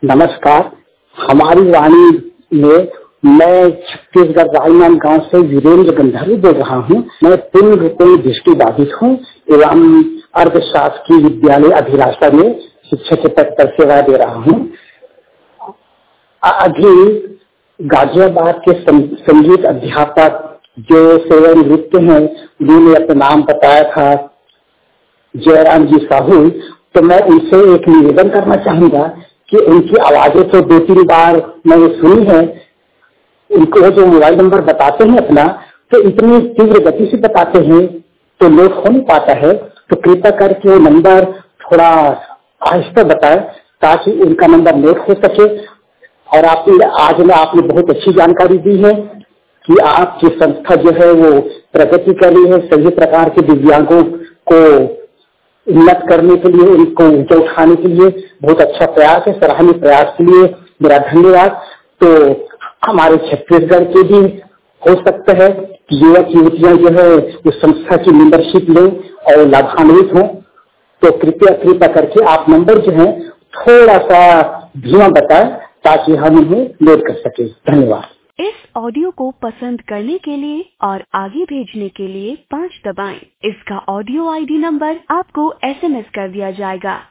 नमस्कार। हमारी वाणी में मैं छत्तीसगढ़ राजनांद गांव से वीरेंद्र गंधर्व बोल रहा हूं। मैं पूर्ण रूपेण दृष्टिबाधित हूं एवं अर्धशासकीय विद्यालय अभिलाषा में शिक्षक के पद पर सेवा दे रहा हूं। अभी गाजियाबाद के संगीत अध्यापक जो सेवानिवृत्त हैं, उन्होंने अपना नाम बताया था जयराम जी साहू। तो मैं उनसे एक निवेदन करना चाहूंगा कि उनकी आवाजें तो 2-3 बार मैंने सुनी है। उनको जो मोबाइल नंबर बताते हैं अपना, तो इतनी तीव्र गति से बताते हैं तो नोट हो नहीं पाता है। तो कृपया करके वो नंबर थोड़ा आहिस्ता बताएं ताकि उनका नंबर नोट हो सके। और आपने बहुत अच्छी जानकारी दी है कि आपकी संस्था जो है वो प्रगति कर रही है, सभी प्रकार के दिव्यांगों को उन्नत करने के लिए, उनको ऊंचा उठाने के लिए बहुत अच्छा प्रयास है। सराहनीय प्रयास के लिए मेरा धन्यवाद। तो हमारे छत्तीसगढ़ के भी हो सकता है कि युवक युवतियां जो है उस संस्था की मेंबरशिप लें और लाभान्वित हों। तो कृपया करके आप नंबर जो है थोड़ा सा धीमा बताएं ताकि हम उन्हें नोट कर सके। धन्यवाद। इस ऑडियो को पसंद करने के लिए और आगे भेजने के लिए 5 दबाएं। इसका ऑडियो आईडी नंबर आपको SMS कर दिया जाएगा।